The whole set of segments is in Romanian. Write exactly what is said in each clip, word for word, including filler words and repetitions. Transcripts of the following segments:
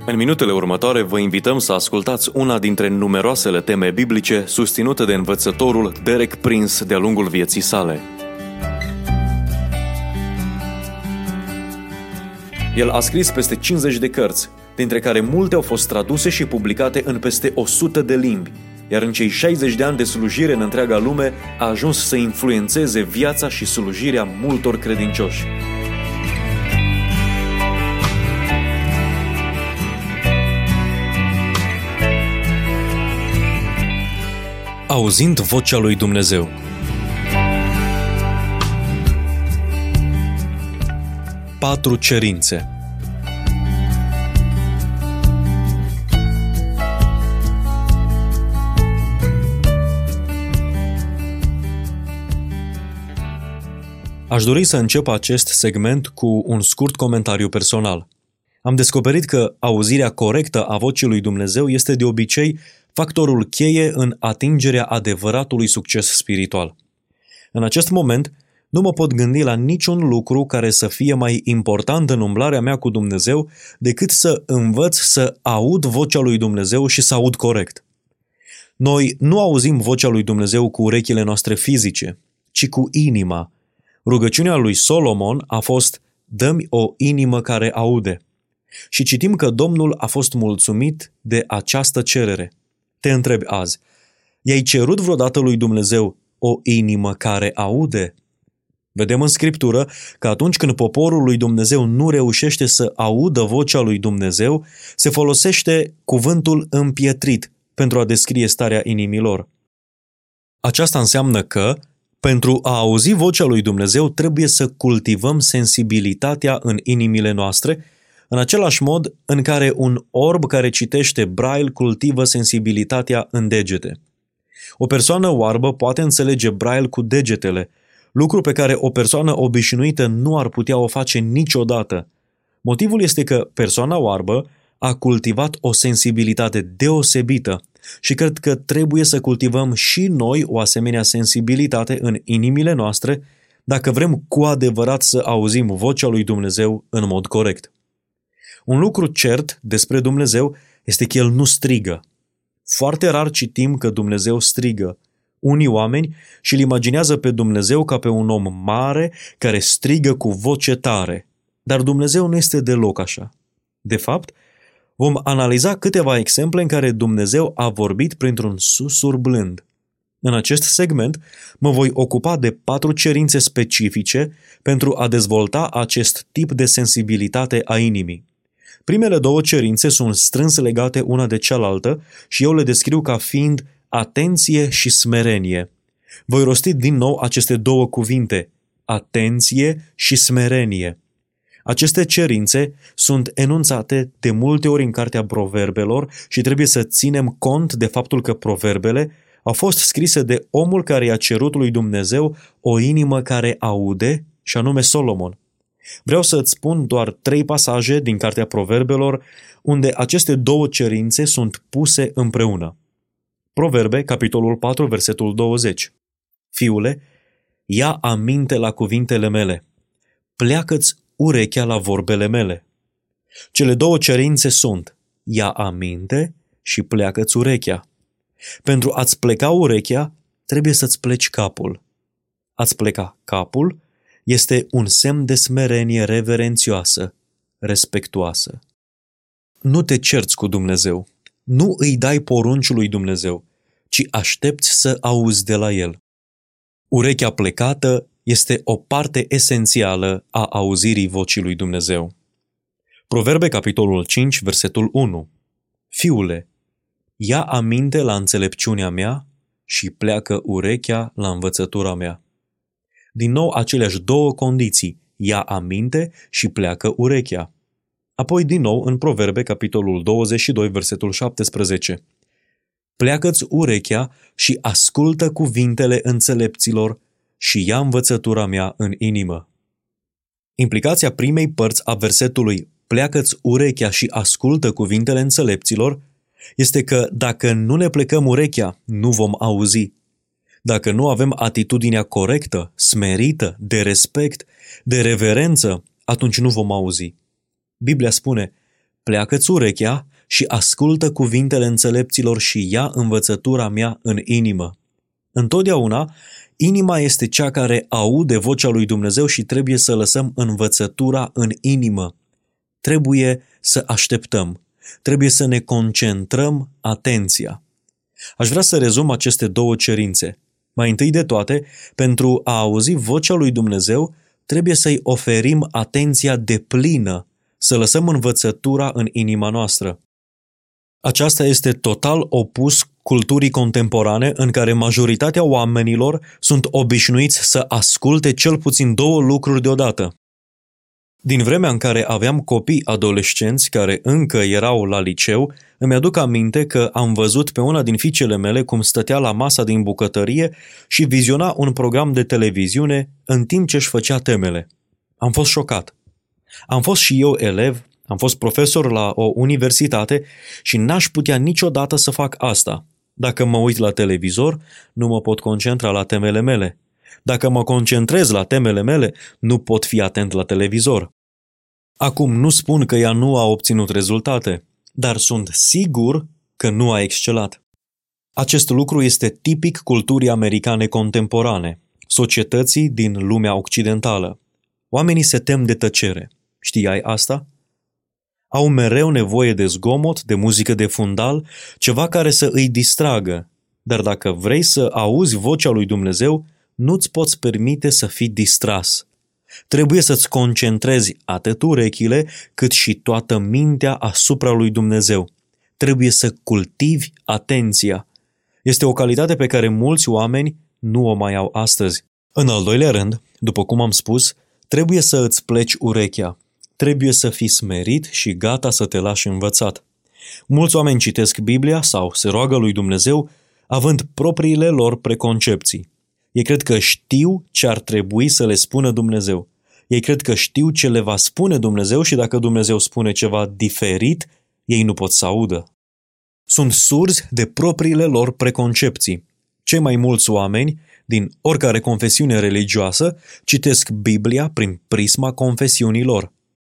În minutele următoare vă invităm să ascultați una dintre numeroasele teme biblice susținute de învățătorul Derek Prince de-a lungul vieții sale. El a scris peste cincizeci de cărți, dintre care multe au fost traduse și publicate în peste o sută de limbi, iar în cei șaizeci de ani de slujire în întreaga lume a ajuns să influențeze viața și slujirea multor credincioși. Auzind vocea lui Dumnezeu. Patru cerințe. Aș dori să încep acest segment cu un scurt comentariu personal. Am descoperit că auzirea corectă a vocii lui Dumnezeu este de obicei factorul cheie în atingerea adevăratului succes spiritual. În acest moment, nu mă pot gândi la niciun lucru care să fie mai important în umblarea mea cu Dumnezeu decât să învăț să aud vocea lui Dumnezeu și să aud corect. Noi nu auzim vocea lui Dumnezeu cu urechile noastre fizice, ci cu inima. Rugăciunea lui Solomon a fost: dă-mi o inimă care aude. Și citim că Domnul a fost mulțumit de această cerere. Te întreb azi, i-ai cerut vreodată lui Dumnezeu o inimă care aude? Vedem în Scriptură că atunci când poporul lui Dumnezeu nu reușește să audă vocea lui Dumnezeu, se folosește cuvântul împietrit pentru a descrie starea inimilor. Aceasta înseamnă că, pentru a auzi vocea lui Dumnezeu, trebuie să cultivăm sensibilitatea în inimile noastre, în același mod în care un orb care citește Braille cultivă sensibilitatea în degete. O persoană oarbă poate înțelege Braille cu degetele, lucru pe care o persoană obișnuită nu ar putea o face niciodată. Motivul este că persoana oarbă a cultivat o sensibilitate deosebită și cred că trebuie să cultivăm și noi o asemenea sensibilitate în inimile noastre dacă vrem cu adevărat să auzim vocea lui Dumnezeu în mod corect. Un lucru cert despre Dumnezeu este că El nu strigă. Foarte rar citim că Dumnezeu strigă. Unii oameni și-l imaginează pe Dumnezeu ca pe un om mare care strigă cu voce tare. Dar Dumnezeu nu este deloc așa. De fapt, vom analiza câteva exemple în care Dumnezeu a vorbit printr-un susur blând. În acest segment mă voi ocupa de patru cerințe specifice pentru a dezvolta acest tip de sensibilitate a inimii. Primele două cerințe sunt strâns legate una de cealaltă și eu le descriu ca fiind atenție și smerenie. Voi rosti din nou aceste două cuvinte, atenție și smerenie. Aceste cerințe sunt enunțate de multe ori în cartea Proverbelor și trebuie să ținem cont de faptul că proverbele au fost scrise de omul care i-a cerut lui Dumnezeu o inimă care aude, și anume Solomon. Vreau să îți spun doar trei pasaje din cartea Proverbelor unde aceste două cerințe sunt puse împreună. Proverbe, capitolul patru, versetul douăzeci. Fiule, ia aminte la cuvintele mele, pleacă-ți urechea la vorbele mele. Cele două cerințe sunt: ia aminte și pleacă-ți urechea. Pentru a-ți pleca urechea, trebuie să-ți pleci capul. A-ți pleca capul este un semn de smerenie reverențioasă, respectuoasă. Nu te cerți cu Dumnezeu, nu îi dai porunci lui Dumnezeu, ci aștepți să auzi de la El. Urechea plecată este o parte esențială a auzirii vocii lui Dumnezeu. Proverbe, capitolul cinci, versetul unu. Fiule, ia aminte la înțelepciunea mea și pleacă urechea la învățătura mea. Din nou aceleași două condiții, ia aminte și pleacă urechea. Apoi din nou în Proverbe, capitolul douăzeci și doi, versetul șaptesprezece. Pleacă-ți urechea și ascultă cuvintele înțelepților și ia învățătura mea în inimă. Implicația primei părți a versetului pleacă-ți urechea și ascultă cuvintele înțelepților este că dacă nu ne plecăm urechea, nu vom auzi. Dacă nu avem atitudinea corectă, smerită, de respect, de reverență, atunci nu vom auzi. Biblia spune, pleacă-ți urechea și ascultă cuvintele înțelepților și ia învățătura mea în inimă. Întotdeauna, inima este cea care aude vocea lui Dumnezeu și trebuie să lăsăm învățătura în inimă. Trebuie să așteptăm. Trebuie să ne concentrăm atenția. Aș vrea să rezum aceste două cerințe. Mai întâi de toate, pentru a auzi vocea lui Dumnezeu, trebuie să-i oferim atenția deplină, să lăsăm învățătura în inima noastră. Aceasta este total opus culturii contemporane în care majoritatea oamenilor sunt obișnuiți să asculte cel puțin două lucruri deodată. Din vremea în care aveam copii adolescenți care încă erau la liceu, îmi aduc aminte că am văzut pe una din fiicele mele cum stătea la masa din bucătărie și viziona un program de televiziune în timp ce își făcea temele. Am fost șocat. Am fost și eu elev, am fost profesor la o universitate și n-aș putea niciodată să fac asta. Dacă mă uit la televizor, nu mă pot concentra la temele mele. Dacă mă concentrez la temele mele, nu pot fi atent la televizor. Acum nu spun că ea nu a obținut rezultate, dar sunt sigur că nu a excelat. Acest lucru este tipic culturii americane contemporane, societății din lumea occidentală. Oamenii se tem de tăcere. Știai asta? Au mereu nevoie de zgomot, de muzică de fundal, ceva care să îi distragă. Dar dacă vrei să auzi vocea lui Dumnezeu, nu-ți poți permite să fii distras. Trebuie să-ți concentrezi atât urechile, cât și toată mintea asupra lui Dumnezeu. Trebuie să cultivi atenția. Este o calitate pe care mulți oameni nu o mai au astăzi. În al doilea rând, după cum am spus, trebuie să îți pleci urechea. Trebuie să fii smerit și gata să te lași învățat. Mulți oameni citesc Biblia sau se roagă lui Dumnezeu având propriile lor preconcepții. Ei cred că știu ce ar trebui să le spună Dumnezeu. Ei cred că știu ce le va spune Dumnezeu și dacă Dumnezeu spune ceva diferit, ei nu pot să audă. Sunt surzi de propriile lor preconcepții. Cei mai mulți oameni, din oricare confesiune religioasă, citesc Biblia prin prisma confesiunii lor.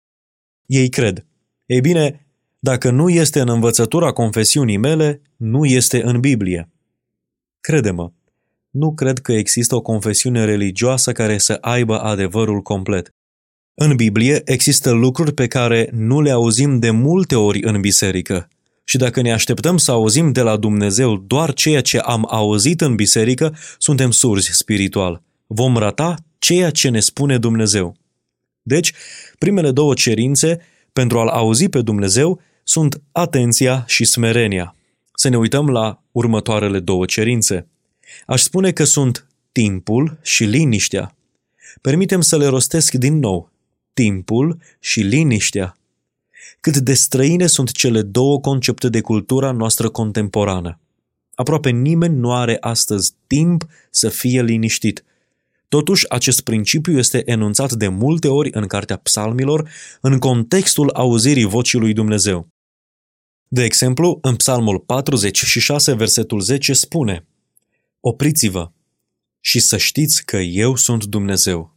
Ei cred, ei bine, dacă nu este în învățătura confesiunii mele, nu este în Biblie. Crede-mă, nu cred că există o confesiune religioasă care să aibă adevărul complet. În Biblie există lucruri pe care nu le auzim de multe ori în biserică. Și dacă ne așteptăm să auzim de la Dumnezeu doar ceea ce am auzit în biserică, suntem surzi spiritual. Vom rata ceea ce ne spune Dumnezeu. Deci, primele două cerințe pentru a-L auzi pe Dumnezeu sunt atenția și smerenia. Să ne uităm la următoarele două cerințe. Aș spune că sunt timpul și liniștea. Permitem să le rostesc din nou. Timpul și liniștea. Cât de străine sunt cele două concepte de cultura noastră contemporană. Aproape nimeni nu are astăzi timp să fie liniștit. Totuși, acest principiu este enunțat de multe ori în Cartea Psalmilor, în contextul auzirii vocii lui Dumnezeu. De exemplu, în Psalmul patruzeci și șase, versetul zece spune: Opriți-vă și să știți că eu sunt Dumnezeu.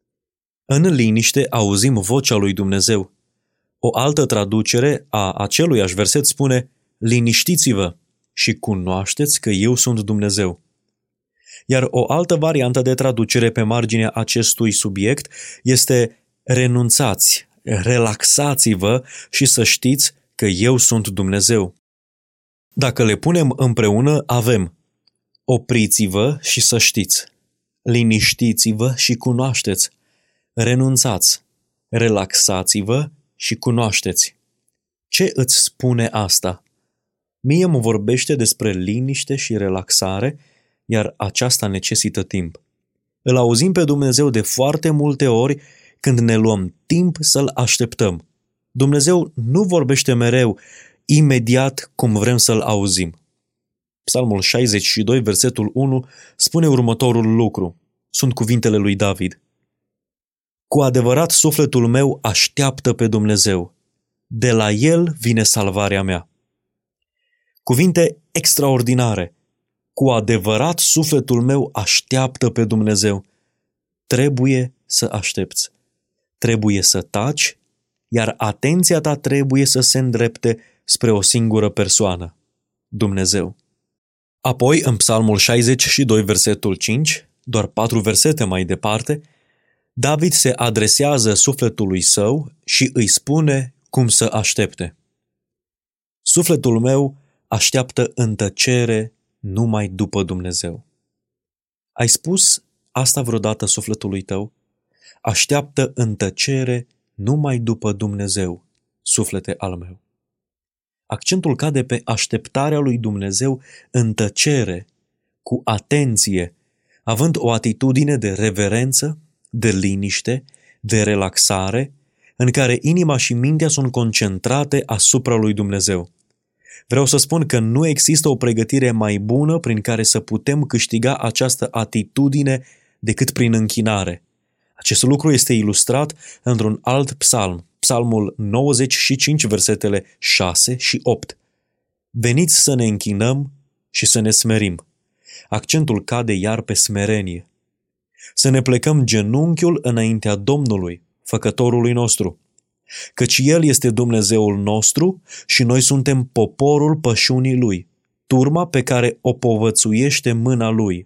În liniște auzim vocea lui Dumnezeu. O altă traducere a aceluiași verset spune: Liniștiți-vă și cunoașteți că eu sunt Dumnezeu. Iar o altă variantă de traducere pe marginea acestui subiect este: renunțați, relaxați-vă și să știți că eu sunt Dumnezeu. Dacă le punem împreună, avem: opriți-vă și să știți, liniștiți-vă și cunoașteți, renunțați, relaxați-vă și cunoașteți. Ce îți spune asta? Mie mă vorbește despre liniște și relaxare, iar aceasta necesită timp. Îl auzim pe Dumnezeu de foarte multe ori când ne luăm timp să-L așteptăm. Dumnezeu nu vorbește mereu, imediat cum vrem să-L auzim. Psalmul șaizeci și doi, versetul unu, spune următorul lucru. Sunt cuvintele lui David. Cu adevărat sufletul meu așteaptă pe Dumnezeu. De la El vine salvarea mea. Cuvinte extraordinare. Cu adevărat sufletul meu așteaptă pe Dumnezeu. Trebuie să aștepți. Trebuie să taci iar atenția ta trebuie să se îndrepte spre o singură persoană, Dumnezeu. Apoi, în Psalmul șaizeci și doi, versetul cinci, doar patru versete mai departe, David se adresează sufletului său și îi spune cum să aștepte. Sufletul meu așteaptă în tăcere numai după Dumnezeu. Ai spus asta vreodată sufletului tău? Așteaptă în tăcere numai după Dumnezeu, suflete al meu. Accentul cade pe așteptarea lui Dumnezeu în tăcere, cu atenție, având o atitudine de reverență, de liniște, de relaxare, în care inima și mintea sunt concentrate asupra lui Dumnezeu. Vreau să spun că nu există o pregătire mai bună prin care să putem câștiga această atitudine decât prin închinare. Acest lucru este ilustrat într-un alt psalm, psalmul nouăzeci și cinci, versetele șase și opt. Veniți să ne închinăm și să ne smerim. Accentul cade iar pe smerenie. Să ne plecăm genunchiul înaintea Domnului, Făcătorului nostru, căci El este Dumnezeul nostru și noi suntem poporul pășunii Lui, turma pe care o povățuiește mâna Lui.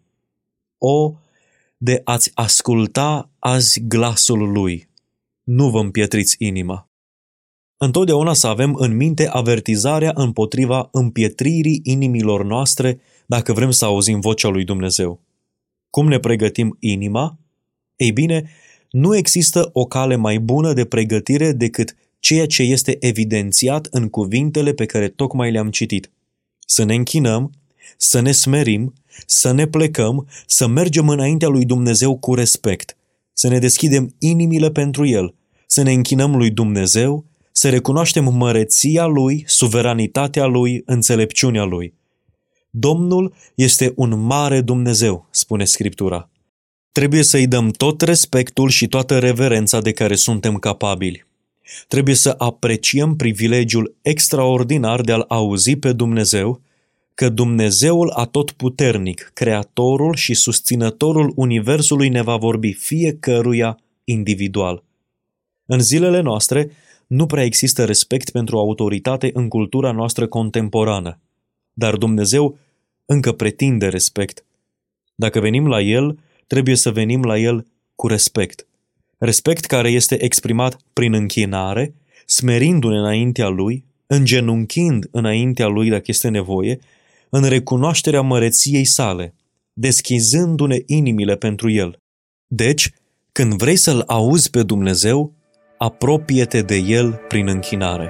O, de ați asculta azi glasul Lui, nu vă împietriți inima. Întotdeauna să avem în minte avertizarea împotriva împietririi inimilor noastre dacă vrem să auzim vocea lui Dumnezeu. Cum ne pregătim inima? Ei bine, nu există o cale mai bună de pregătire decât ceea ce este evidențiat în cuvintele pe care tocmai le-am citit. Să ne închinăm, să ne smerim, să ne plecăm, să mergem înaintea lui Dumnezeu cu respect, să ne deschidem inimile pentru El, să ne închinăm lui Dumnezeu, să recunoaștem măreția Lui, suveranitatea Lui, înțelepciunea Lui. Domnul este un mare Dumnezeu, spune Scriptura. Trebuie să-i dăm tot respectul și toată reverența de care suntem capabili. Trebuie să apreciem privilegiul extraordinar de a-L auzi pe Dumnezeu, că Dumnezeul Atotputernic, Creatorul și Susținătorul Universului ne va vorbi fiecăruia individual. În zilele noastre nu prea există respect pentru autoritate în cultura noastră contemporană, dar Dumnezeu încă pretinde respect. Dacă venim la El, trebuie să venim la El cu respect. Respect care este exprimat prin închinare, smerindu-ne înaintea Lui, îngenunchind înaintea Lui dacă este nevoie, în recunoașterea măreției sale, deschizându-ne inimile pentru El. Deci, când vrei să-L auzi pe Dumnezeu, apropie-te de El prin închinare.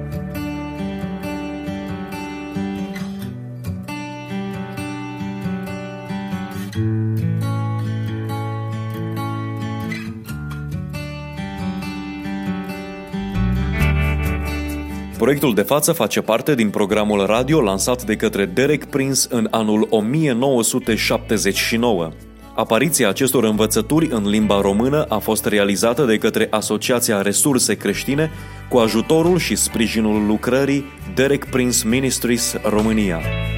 Proiectul de față face parte din programul radio lansat de către Derek Prince în anul o mie nouă sute șaptezeci și nouă. Apariția acestor învățături în limba română a fost realizată de către Asociația Resurse Creștine cu ajutorul și sprijinul lucrării Derek Prince Ministries România.